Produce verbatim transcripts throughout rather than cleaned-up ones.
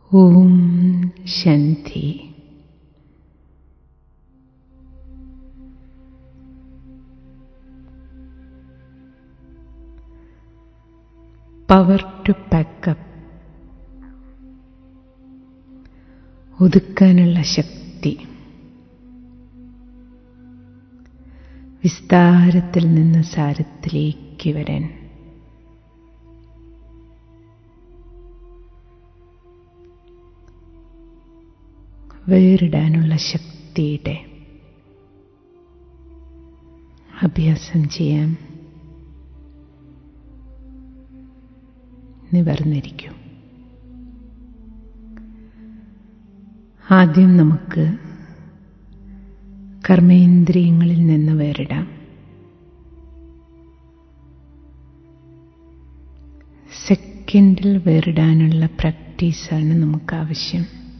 ഓം ശാന്തി. Power to pack up. ഒതുക്കാനുള്ള ശക്തി. വിസ്താരത്തിൽ നിന്ന് സാരത്തിലേക്ക് വരാൻ. വേറിടാനുള്ള ശക്തിയുടെ അഭ്യാസം ചെയ്യാം. നിവർന്നിരിക്കും. ആദ്യം നമുക്ക് കർമ്മേന്ദ്രിയങ്ങളിൽ നിന്ന് വേറിടാം. സെക്കൻഡിൽ വേറിടാനുള്ള പ്രാക്ടീസാണ് നമുക്ക് ആവശ്യം.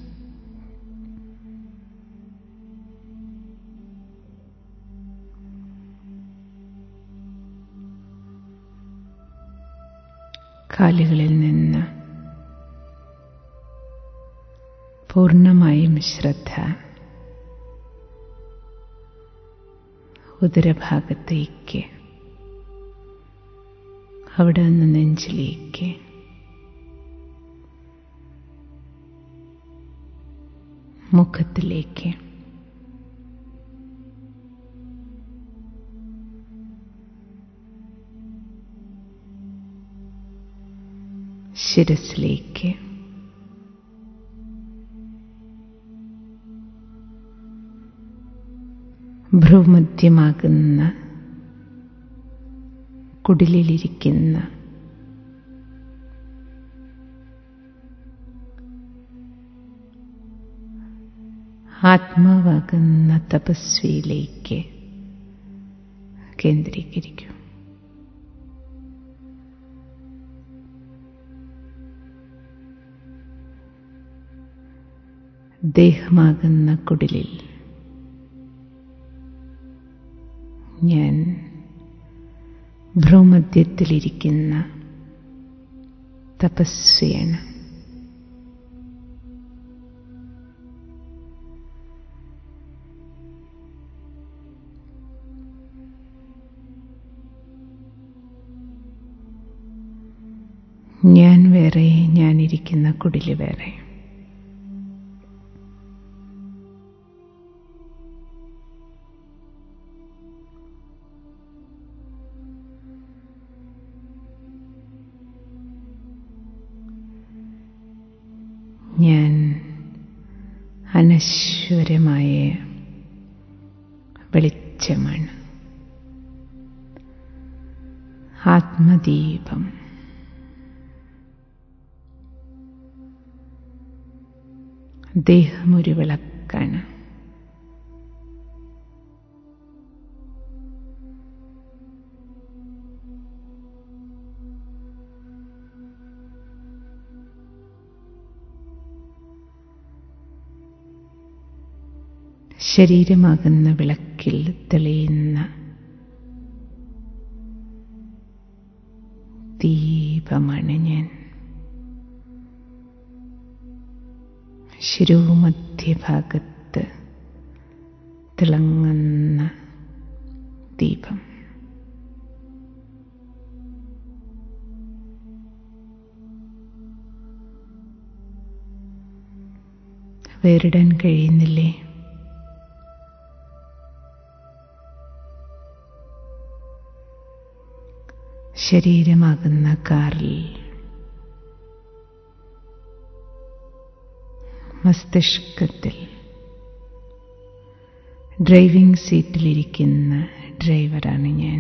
കാലുകളിൽ നിന്ന് പൂർണ്ണമായും ശ്രദ്ധ ഉദരഭാഗത്തേക്ക്, അവിടെ നിന്ന് നെഞ്ചിലേക്ക്, മുഖത്തിലേക്ക്, ശിരസിലേക്ക്, ഭ്രൂമധ്യമാകുന്ന കുടിലിലിരിക്കുന്ന ആത്മാവാകുന്ന തപസ്വിയിലേക്ക് കേന്ദ്രീകരിക്കും. ദേഹമാകുന്ന കുടിലിൽ ഞാൻ ഭ്രൂമധ്യത്തിലിരിക്കുന്ന തപസ്വിയാണ്. ഞാൻ വേറെ, ഞാനിരിക്കുന്ന കുടില് വേറെ. ഞാൻ അനശ്വരമായ വെളിച്ചമാണ്, ആത്മദീപം. ദേഹമൊരു വിളക്കാണ്. ശരീരമാകുന്ന വിളക്കിൽ തെളിയുന്ന ദീപമാണ് ഞാൻ. ശിരോമധ്യഭാഗത്ത് തിളങ്ങുന്ന ദീപം. വേറിടാൻ കഴിയുന്നില്ലേ? ശരീരമാകുന്ന കാറിൽ മസ്തിഷ്കത്തിൽ ഡ്രൈവിംഗ് സീറ്റിലിരിക്കുന്ന ഡ്രൈവറാണ് ഞാൻ.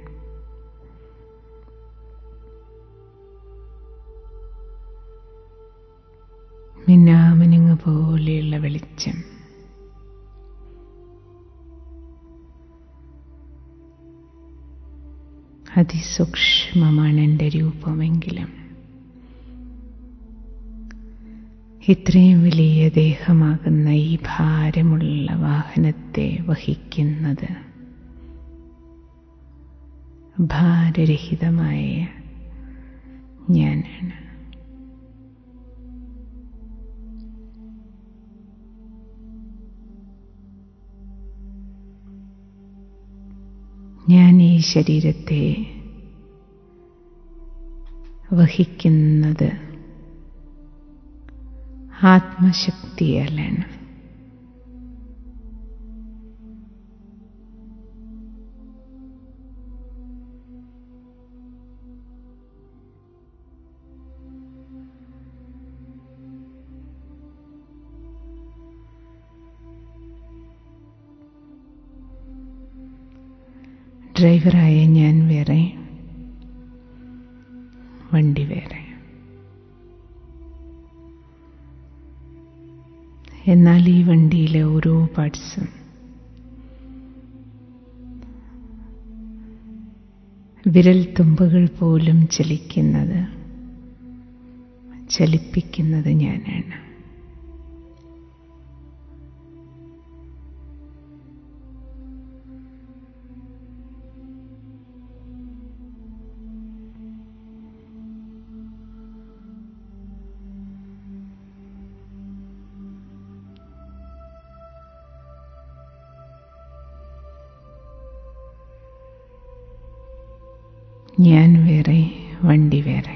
മിന്നാമിനുങ്ങ് പോലെയുള്ള വെളിച്ചം. അതിസൂക്ഷ്മമാണ് എൻ്റെ രൂപമെങ്കിലും ഇത്രയും വലിയ ദേഹമാകുന്ന ഈ ഭാരമുള്ള വാഹനത്തെ വഹിക്കുന്നത് ഭാരരഹിതമായ ഞാനാണ്. ഞാൻ ഈ ശരീരത്തെ വഹിക്കുന്നത് ആത്മശക്തിയാലാണ്. ഡ്രൈവറായ ഞാൻ വേറെ, വണ്ടി വേറെ. എന്നാൽ ഈ വണ്ടിയിലെ ഓരോ പാർട്സും വിരൽ തുമ്പുകൾ പോലും ചലിക്കുന്നത്, ചലിപ്പിക്കുന്നത് ഞാനാണ്. ഞാൻ വേറെ, വണ്ടി വേറെ.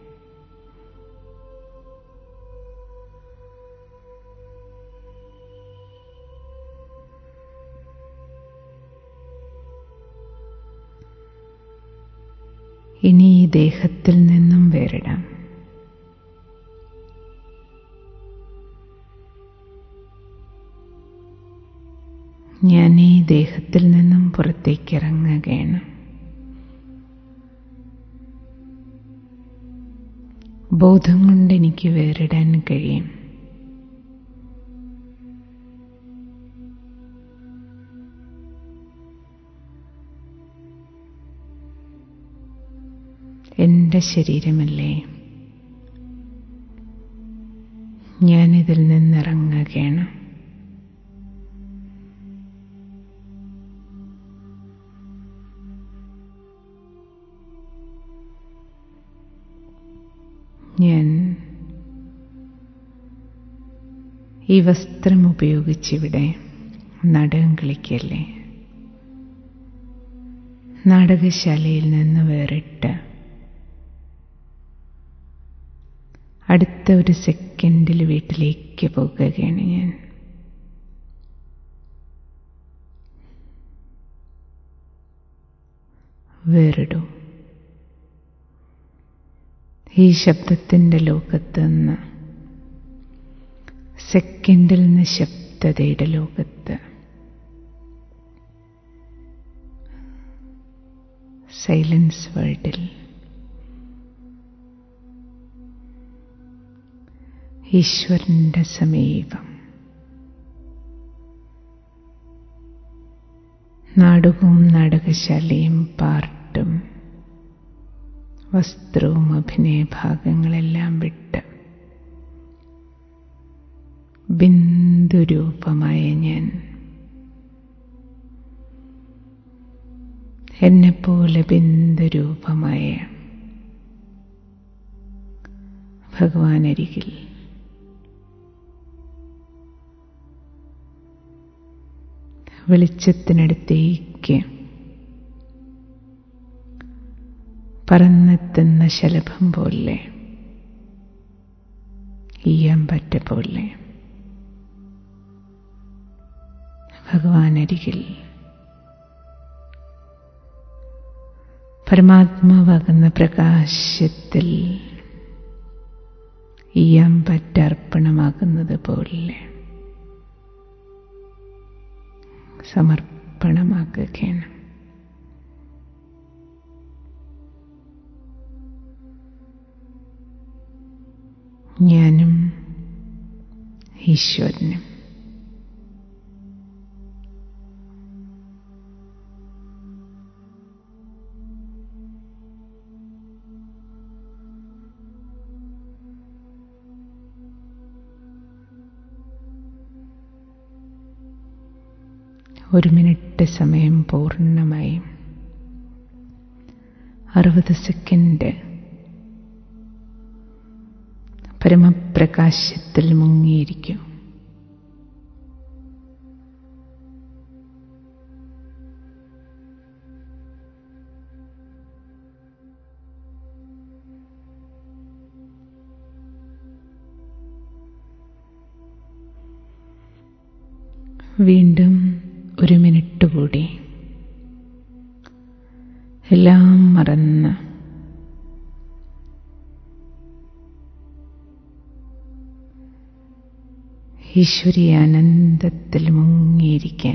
ഇനി ഈ ദേഹത്തിൽ നിന്നും വേറിടാം. ഞാൻ ഈ ദേഹത്തിൽ നിന്നും പുറത്തേക്കിറങ്ങുകയാണ്. ബോധം കൊണ്ട് എനിക്ക് വേറിടാൻ കഴിയും. എൻ്റെ ശരീരമല്ലേ, ഞാനിതിൽ നിന്നിറങ്ങുകയാണ്. ഞാൻ ഈ വസ്ത്രം ഉപയോഗിച്ചിവിടെ നാടകം കളിക്കല്ലേ. നാടകശാലയിൽ നിന്ന് വേറിട്ട് അടുത്ത ഒരു സെക്കൻഡിൽ വീട്ടിലേക്ക് പോകുകയാണ് ഞാൻ. വേറിടൂ. ഈ ശബ്ദത്തിൻ്റെ ലോകത്ത് നിന്ന് സെക്കൻഡിൽ നിശബ്ദതയുടെ ലോകത്ത്, സൈലൻസ് വേൾഡിൽ ഈശ്വരന്റെ സമീപം നാടകവും നാടകശാലയും പാർട്ടും വസ്ത്രവും അഭിനയഭാഗങ്ങളെല്ലാം വിട്ട് ബിന്ദുരൂപമായ ഞാൻ എന്നെപ്പോലെ ബിന്ദുരൂപമായ ഭഗവാനരികിൽ വെളിച്ചത്തിനടുത്തേക്ക് പറന്നെത്തുന്ന ശലഭം പോലെ, ഈയാമ്പറ്റ പോലെ ഭഗവാനരികിൽ പരമാത്മാവാകുന്ന പ്രകാശത്തിൽ ഈയാമ്പറ്റ അർപ്പണമാകുന്നത് പോലെ സമർപ്പണമാക്കുകയാണ്. ഞാനും ഈശ്വരനും ഒരു മിനിറ്റ് സമയം പൂർണ്ണമായും അറുപത് സെക്കൻഡ് പരമപ്രകാശത്തിൽ മുങ്ങിയിരിക്കും. വീണ്ടും ഒരു മിനിറ്റ് കൂടി എല്ലാം മറന്ന് ഈശ്വരീയാനന്ദത്തിൽ മുങ്ങിയിരിക്കാൻ.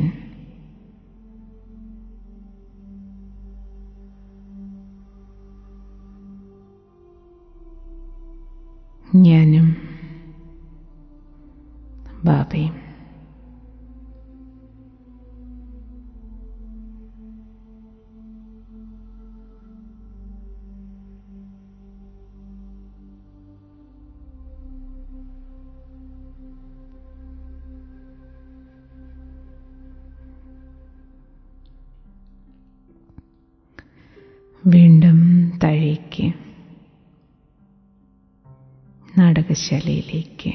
ഞാനും ബാബയും വീണ്ടും താഴേക്ക് നാടകശാലയിലേക്ക്.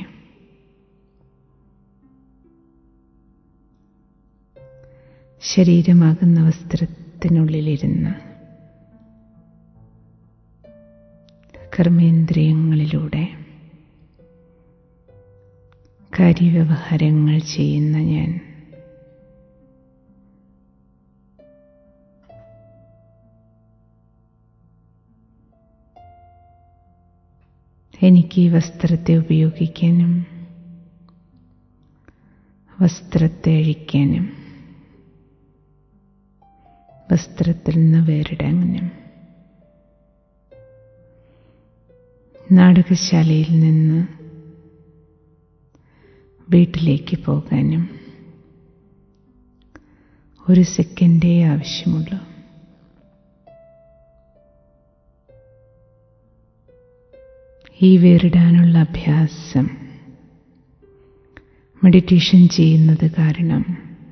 ശരീരമാകുന്ന വസ്ത്രത്തിനുള്ളിലിരുന്ന് കർമ്മേന്ദ്രിയങ്ങളിലൂടെ കാര്യവ്യവഹാരങ്ങൾ ചെയ്യുന്ന ഞാൻ എനിക്ക് ഈ വസ്ത്രത്തെ ഉപയോഗിക്കാനും വസ്ത്രത്തെ അഴിക്കാനും വസ്ത്രത്തിൽ നിന്ന് വേറിടാനും നാടകശാലയിൽ നിന്ന് വീട്ടിലേക്ക് പോകാനും ഒരു സെക്കൻഡേ ആവശ്യമുള്ളൂ. ഈ വേറിടാനുള്ള അഭ്യാസം മെഡിറ്റേഷൻ ചെയ്യുന്നത് കാരണം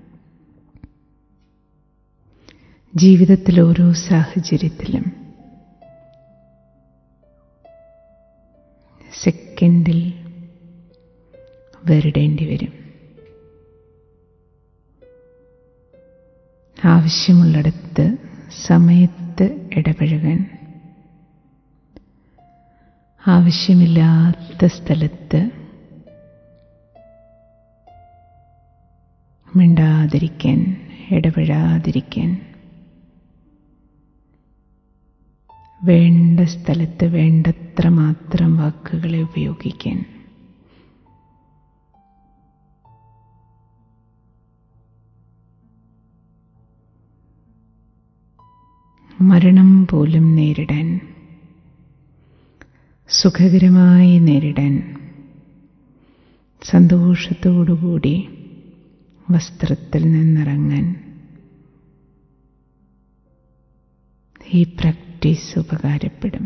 ജീവിതത്തിൽ ഓരോ സാഹചര്യത്തിലും സെക്കൻഡിൽ വേറിടേണ്ടി വരും. ആവശ്യമുള്ളിടത്ത് സമയത്ത് ഇടപഴകാൻ, ആവശ്യമില്ലാത്ത സ്ഥലത്ത് മിണ്ടാതിരിക്കാൻ, ഇടപെടാതിരിക്കാൻ, വേണ്ട സ്ഥലത്ത് വേണ്ടത്ര മാത്രം വാക്കുകളെ ഉപയോഗിക്കാൻ. മരണം പോലും നേരിടാൻ, സുഖകരമായി നേരിടാൻ, സന്തോഷത്തോടുകൂടി വസ്ത്രത്തിൽ നിന്നിറങ്ങാൻ ഈ പ്രാക്ടീസ് ഉപകാരപ്പെടും.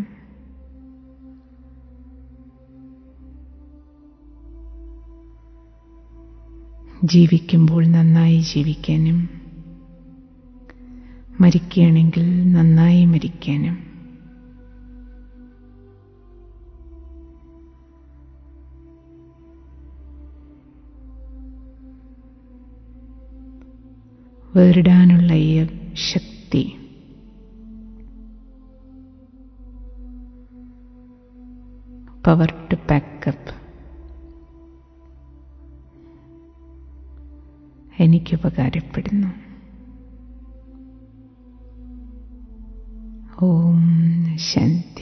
ജീവിക്കുമ്പോൾ നന്നായി ജീവിക്കാനും മരിക്കുകയാണെങ്കിൽ നന്നായി മരിക്കാനും വേറിടാനുള്ള ഈ ശക്തി പവർ ടു പാക്കപ്പ് എനിക്ക് ഉപകാരപ്പെടുന്നു. ഓം ശാന്തി.